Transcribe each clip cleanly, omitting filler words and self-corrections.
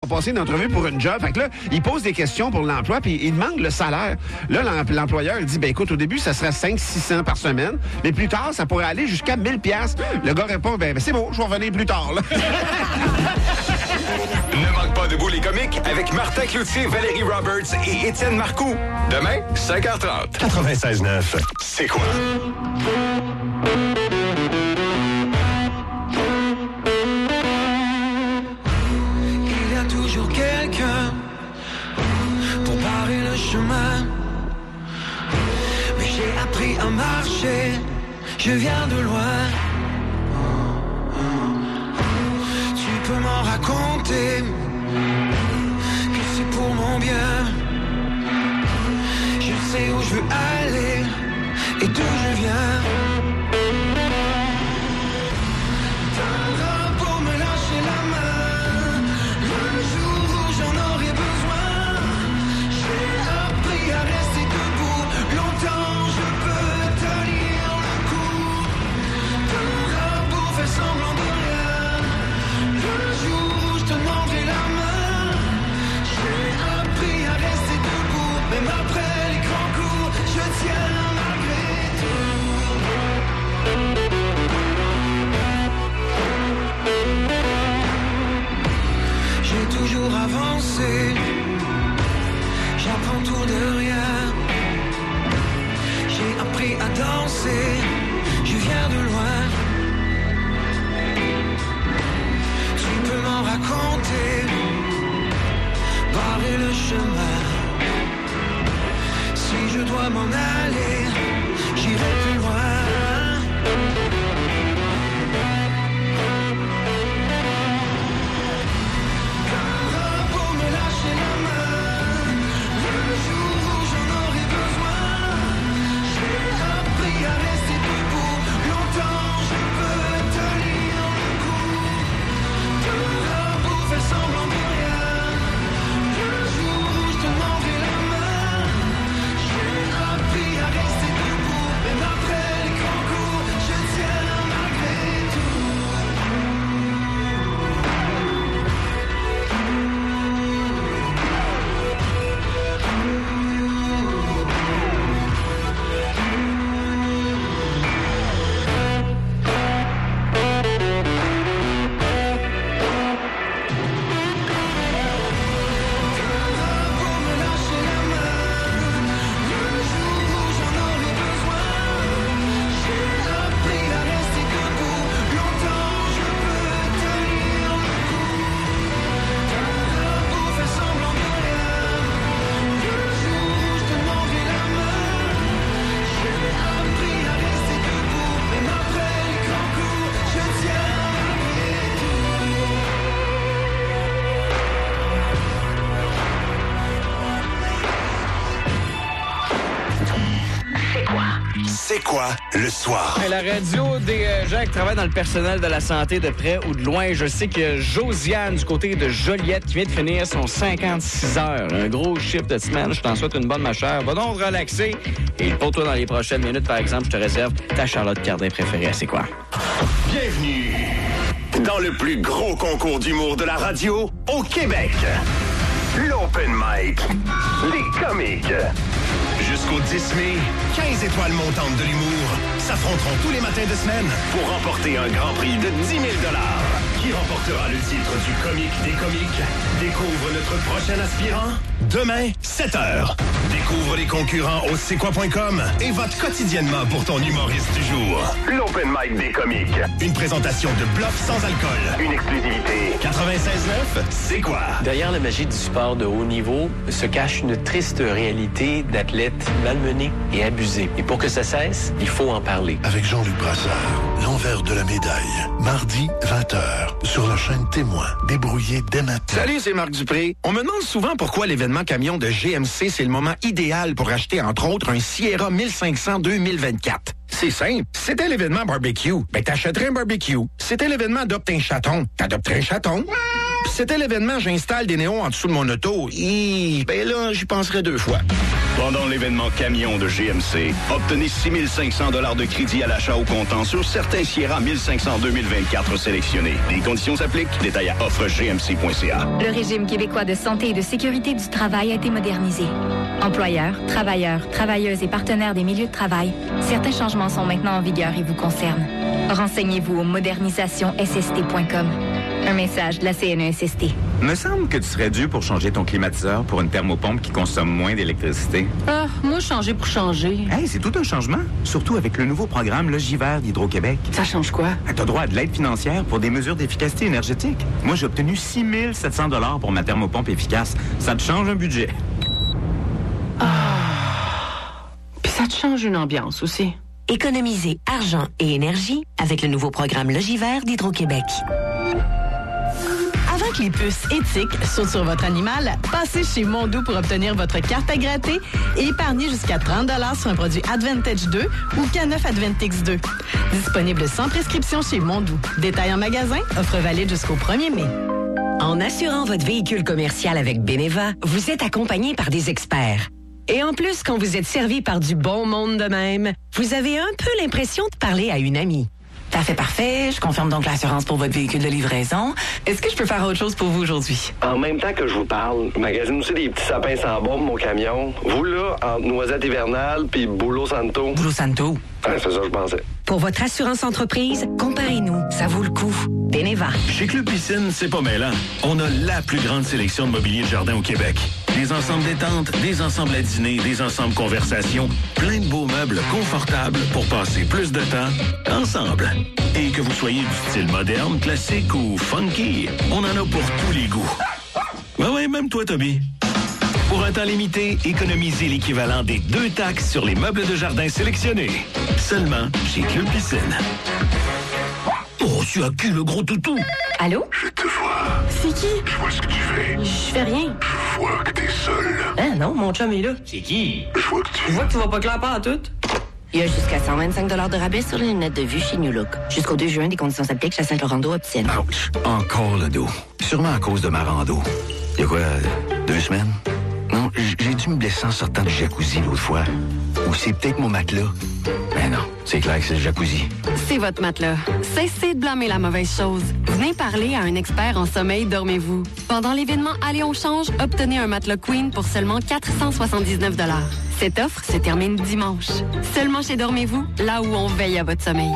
passer une entrevue pour une job. Fait que là, il pose des questions pour l'emploi, puis il demande le salaire. Là, l'employeur, il dit, ben écoute, au début, ça serait 500-600 par semaine, mais plus tard, ça pourrait aller jusqu'à 1000 piastres. Le gars répond, ben c'est bon, je vais revenir plus tard, là. Ne manque pas Debout les comiques avec Martin Cloutier, Valérie Roberts et Étienne Marcoux. Demain, 5h30. 96.9. C'est quoi? Il y a toujours quelqu'un pour barrer le chemin. Mais j'ai appris à marcher, je viens de loin. Tu peux m'en raconter que c'est pour mon bien. Je sais où je veux aller et d'où je viens. T'aimeras pour me lâcher la main le jour où j'en aurai besoin. J'ai appris à rester debout longtemps, je peux tenir le coup. T'auras beau faire semblant de rien, le jour où je te demanderai la main. J'ai appris à rester debout, même après les grands coups, je tiens malgré tout. J'ai toujours avancé, j'apprends tout de rien. J'ai appris à danser, je viens de loin. Tu peux m'en raconter, barrer le chemin. Si je dois m'en aller, j'irai plus loin. Pour me lâcher la main, le jour où j'en aurai besoin. J'ai appris à rester debout longtemps, je peux tenir le coup. T'auras beau faire semblant de rien, le jour où je te demanderai la main. J'ai appris à rester debout, même après les grands coups, je tiens malgré tout. Pour me lâcher la main, le jour où j'en aurai besoin. J'ai appris à rester debout longtemps, je peux tenir le coup. T'auras beau faire semblant de rien, le jour où je te demanderai la main. J'ai appris à rester debout, même après les grands coups, je tiens malgré C'est quoi le soir? La radio des gens qui travaillent dans le personnel de la santé de près ou de loin. Je sais que Josiane du côté de Joliette qui vient de finir son 56 heures. Un gros chiffre de semaine. Je t'en souhaite une bonne, ma chère. Va donc te relaxer. Et pour toi, dans les prochaines minutes, par exemple, je te réserve ta Charlotte Cardin préférée. C'est quoi? Bienvenue dans le plus gros concours d'humour de la radio au Québec. L'Open Mic. Les comiques. Jusqu'au 10 mai, 15 étoiles montantes de l'humour s'affronteront tous les matins de semaine pour remporter un grand prix de 10 000 $. Qui remportera le titre du comique des comiques? Découvre notre prochain aspirant demain, 7h. Découvre les concurrents au c'est-quoi.com et vote quotidiennement pour ton humoriste du jour. L'Open Mic des comiques. Une présentation de Bluff sans alcool. Une exclusivité. 96.9, c'est quoi? Derrière la magie du sport de haut niveau se cache une triste réalité d'athlètes malmenés et abusés. Et pour que ça cesse, il faut en parler. Avec Jean-Luc Brassard, l'envers de la médaille. Mardi, 20h, sur la chaîne Témoin. Débrouillé dès maintenant. Salut, c'est Marc Dupré. On me demande souvent pourquoi l'événement camion de GMC, c'est le moment idéal pour acheter, entre autres, un Sierra 1500 2024. C'est simple. C'était l'événement barbecue. Ben, t'achèterais un barbecue. C'était l'événement adopte un chaton. T'adopterais un chaton. Puis c'était l'événement, j'installe des néons en dessous de mon auto. Ben là, j'y penserais 2 fois. Pendant l'événement camion de GMC, obtenez 6 500 $ de crédit à l'achat au comptant sur certains Sierra 1500 2024 sélectionnés. Les conditions s'appliquent. Détail à offre-gmc.ca. Le régime québécois de santé et de sécurité du travail a été modernisé. Employeurs, travailleurs, travailleuses et partenaires des milieux de travail, certains changements sont maintenant en vigueur et vous concernent. Renseignez-vous au modernisationsst.com. Un message de la CNESST. Me semble que tu serais dû pour changer ton climatiseur pour une thermopompe qui consomme moins d'électricité. Ah, moi, changer pour changer. Hey, c'est tout un changement. Surtout avec le nouveau programme Logivert d'Hydro-Québec. Ça change quoi? T'as droit à de l'aide financière pour des mesures d'efficacité énergétique. Moi, j'ai obtenu 6 700 $ pour ma thermopompe efficace. Ça te change un budget. Puis ça te change une ambiance aussi. Économisez argent et énergie avec le nouveau programme Logivert d'Hydro-Québec. Avant que les puces éthiques sautent sur votre animal, passez chez Mondou pour obtenir votre carte à gratter et épargner jusqu'à 30 $ sur un produit Advantage 2 ou K9 Advantix 2. Disponible sans prescription chez Mondou. Détail en magasin, offre valide jusqu'au 1er mai. En assurant votre véhicule commercial avec Beneva, vous êtes accompagné par des experts. Et en plus, quand vous êtes servi par du bon monde de même, vous avez un peu l'impression de parler à une amie. Parfait. Je confirme donc l'assurance pour votre véhicule de livraison. Est-ce que je peux faire autre chose pour vous aujourd'hui? En même temps que je vous parle, je magasine aussi des petits sapins sans bombe, mon camion. Vous, là, entre Noisette hivernale puis Boulot Santo. Boulot Santo? C'est ça que je pensais. Pour votre assurance entreprise, comparez-nous. Ça vaut le coup. Beneva. Chez Club Piscine, c'est pas mêlant. On a la plus grande sélection de mobilier de jardin au Québec. Des ensembles détente, des ensembles à dîner, des ensembles conversation, plein de beaux meubles confortables pour passer plus de temps ensemble. Et que vous soyez du style moderne, classique ou funky, on en a pour tous les goûts. Ouais, même toi, Toby. Pour un temps limité, économisez l'équivalent des 2 taxes sur les meubles de jardin sélectionnés. Seulement chez Club Piscine. Oh, tu as qui, le gros toutou? Allô? Je te vois. C'est qui? Je vois ce que tu fais. Je fais rien. Je vois que t'es seul. Hein, non, mon chum est là. C'est qui? Je vois que tu vas pas clair pas à tout. Il y a jusqu'à 125 $ de rabais sur les lunettes de vue chez New Look. Jusqu'au 2 juin, des conditions s'appliquent chez Saint-Laurent-d'Eau Opticienne. Ouch, encore le dos. Sûrement à cause de ma rando. Il y a quoi, 2 semaines? Non, j'ai dû me blesser en sortant du jacuzzi l'autre fois. Ou c'est peut-être mon matelas. Mais non, c'est clair que c'est le jacuzzi. C'est votre matelas. Cessez de blâmer la mauvaise chose. Venez parler à un expert en sommeil Dormez-vous. Pendant l'événement Allez on change, obtenez un matelas Queen pour seulement 479 $. Cette offre se termine dimanche. Seulement chez Dormez-vous, là où on veille à votre sommeil.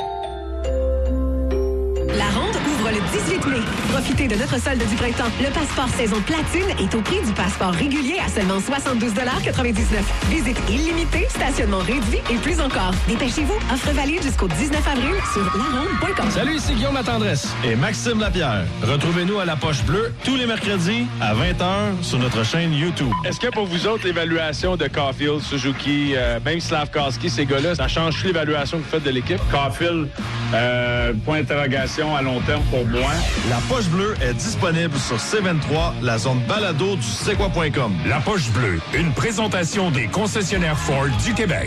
La ronde ouvre le 18 mai. Profitez de notre solde du printemps. Le passeport saison platine est au prix du passeport régulier à seulement 72,99 $. Visite illimitée, stationnement réduit et plus encore. Dépêchez-vous. Offre valide jusqu'au 19 avril sur laronde.com. Salut, c'est Guillaume La Tendresse et Maxime Lapierre. Retrouvez-nous à La Poche Bleue tous les mercredis à 20h sur notre chaîne YouTube. Est-ce que pour vous autres, l'évaluation de Caulfield, Suzuki, même Slavkowski, ces gars-là, ça change l'évaluation que vous faites de l'équipe? Caulfield, point d'interrogation à long terme pour moi. La Poche Bleue est disponible sur C23, la zone balado du c'est-quoi.com. La Poche Bleue, une présentation des concessionnaires Ford du Québec.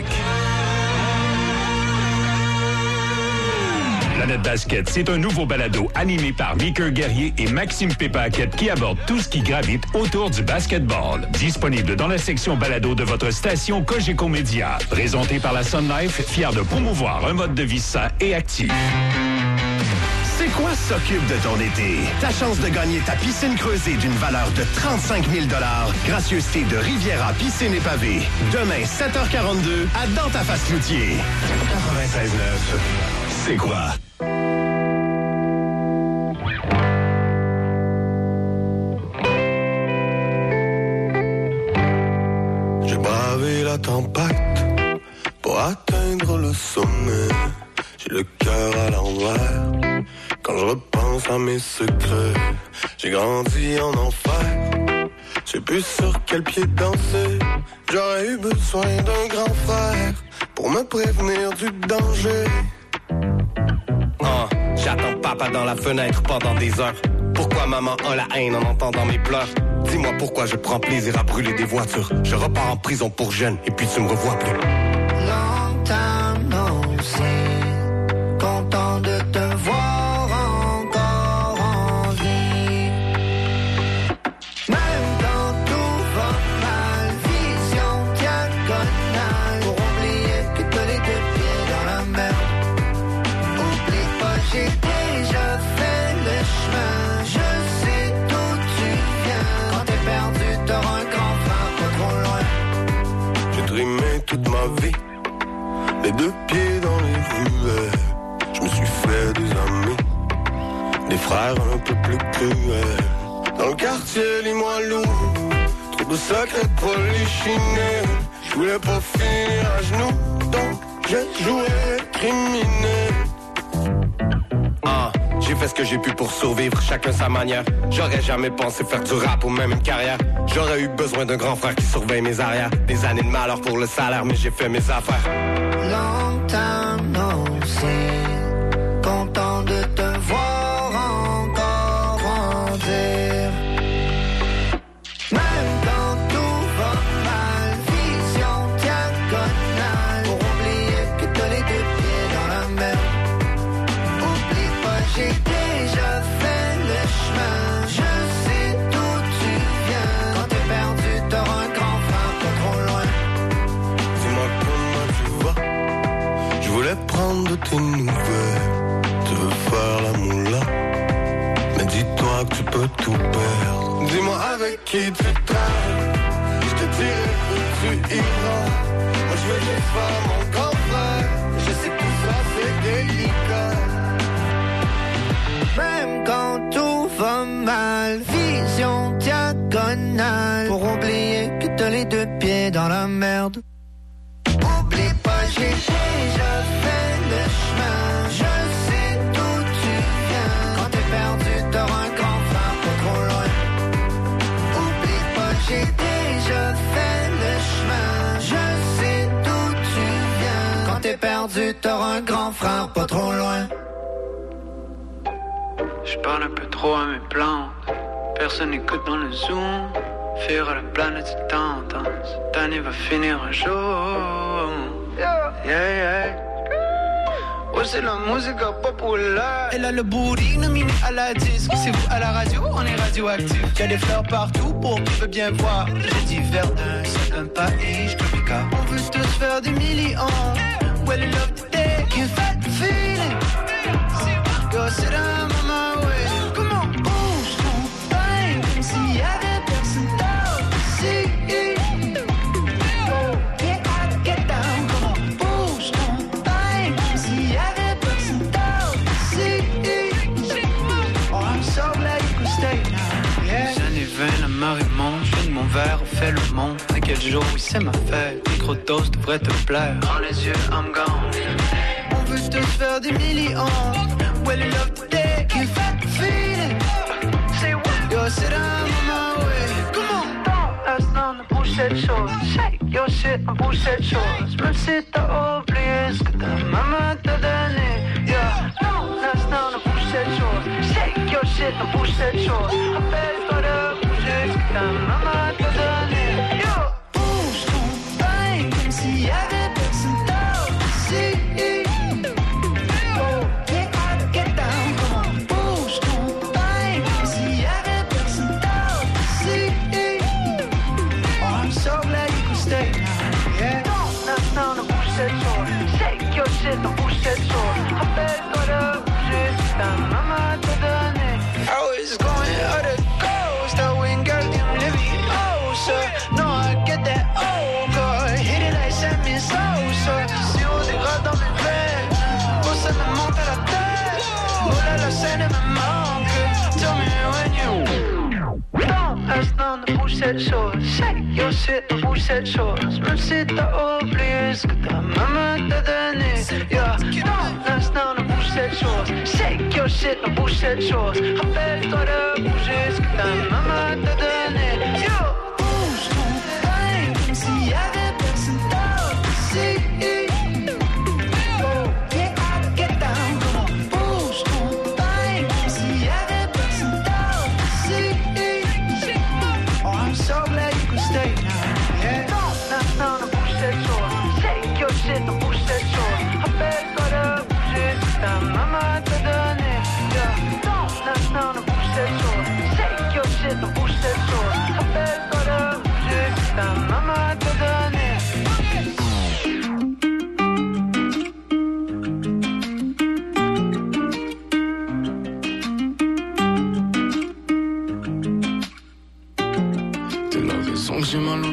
Planète Basket, c'est un nouveau balado animé par Mickey Guerrier et Maxime Pépaquette qui aborde tout ce qui gravite autour du basketball. Disponible dans la section balado de votre station Cogeco Média. Présenté par la Sun Life, fière de promouvoir un mode de vie sain et actif. C'est quoi s'occupe de ton été? Ta chance de gagner ta piscine creusée d'une valeur de 35 000 $, gracieuseté de Riviera Piscine et Pavés. Demain, 7h42, à Dans ta face Cloutier. 96.9, c'est quoi? J'ai bravé la tempête pour atteindre le sommet. J'ai le cœur à l'envers quand je repense à mes secrets. J'ai grandi en enfer, je sais plus sur quel pied danser. J'aurais eu besoin d'un grand frère pour me prévenir du danger. J'attends papa dans la fenêtre pendant des heures. Pourquoi maman a la haine en entendant mes pleurs? Dis-moi pourquoi je prends plaisir à brûler des voitures. Je repars en prison pour jeune et puis tu me revois plus. Long time no see, content de te voir encore en vie. ma vie. Les deux pieds dans les ruelles. Je me suis fait des amis, des frères un peu plus cruels. Dans le quartier, Limoilou, trop de secrets polichinés. Je voulais pas finir à genoux, donc j'ai joué criminel. J'ai fait ce que j'ai pu pour survivre, chacun sa manière. J'aurais jamais pensé faire du rap ou même une carrière. J'aurais eu besoin d'un grand frère qui surveille mes arrières. Des années de malheur pour le salaire, mais j'ai fait mes affaires. Long time no see, content de te voir encore grandir. Même quand tout va mal, vision diagonale. Pour oublier que t'as les deux pieds dans la mer. Oublie pas, j'ai déjà fait le chemin. Je sais d'où tu viens. Quand t'es perdu, t'auras un grand frère pas trop loin. Dis-moi comment tu vas. Je voulais prendre de tes nouvelles. Tu veux faire la moula, mais dis-toi que tu peux tout perdre. Dis-moi avec qui tu traînes. Je te dirai où tu iras. Moi je veux juste faire mon grand frère. Je sais que tout ça c'est délicat. Même quand tout va mal, vision diagonale. Pour oublier que t'as les deux pieds dans la merde. Oublie pas, j'ai déjà fait le chemin. Je sais d'où tu viens. Quand t'es perdu, t'auras un grand frère pas trop loin. Oublie pas, j'ai déjà fait le chemin. Je sais d'où tu viens. Quand t'es perdu, t'auras un grand frère pas trop loin. Je parle un peu trop à mes plantes. Personne n'écoute dans le zoom. Faire à la planète du temps. Cette année va finir un jour. Yeah. Oh, c'est la musique populaire. Elle a le booty nominé à la disque. C'est vous à la radio, on est radioactif. Y'a des fleurs partout pour qui veut bien voir. J'ai dit Verdun, c'est un pays, je te car on veut tous faire des millions. Well, I love today, can't fight the feeling. Go sit down on my way. Come on, bouge ton pain, comme s'il y avait personne d'autre ici. Go, get down, come on, bouge ton pain, comme s'il y avait personne d'autre ici. Oh, I'm so glad you could stay now, yeah. Les années 20, la marée monte, je viens de mon verre, on fait le monde. À quel jour, oui, c'est ma fête. Microdose devrait te plaire. Dans les yeux, I'm gone. On veut tous faire des millions. Well, I love today, can't fight the feeling. Say what? Go sit down on my way. Come on, don't reste dans le bouche cette chose. Shake your shit, on bouge cette chose. Même si t'as oublié ce que ta maman t'a donné. Yeah, don't reste dans le bouche cette chose. Shake your shit, on bouge cette chose. Rappelle-toi de bouger ce que ta maman t'a donné. Yo, bouge ton pain, comme s'il y avait personne d'autre ici. On bouge cette chose. Rappelle-toi de bouger ce que ta maman t'a donné. I was going out the coast. I went girl, I'm living oh, no, I get that oh, God. Hit it like Sammy Sosa. Si on dégrade dans mes veines, oh, ça me monte à la tête. Oh là la scène me manque. Tell me when you don't reste dans de bouge cette chose. Shake your shit, on bouge cette chose. Même si t'as oublié ce que ta maman t'a donné. Yeah, don't reste dans de bouge cette chose. Shake your shit, on bouge cette chose. Rappelle-toi de bouger ce que ta maman t'a donné. Yo, bouge ton pain, comme s'il y avait personne d'autre ici. Oh, get down, come on. Bouge ton pain, comme s'il y avait personne d'autre ici. Oh, I'm so glad you could stay now, yeah. Don't reste dans de bouge cette chose. Shake your shit, on bouge cette chose. Rappelle-toi de bouger ce que ta maman t'a donné. Yeah, don't reste dans de bouge cette chose. Shake your shit, on bouge cette chose. Rappelle-toi de bouger ce que ta maman t'a donné. T'es la raison que j'ai mal au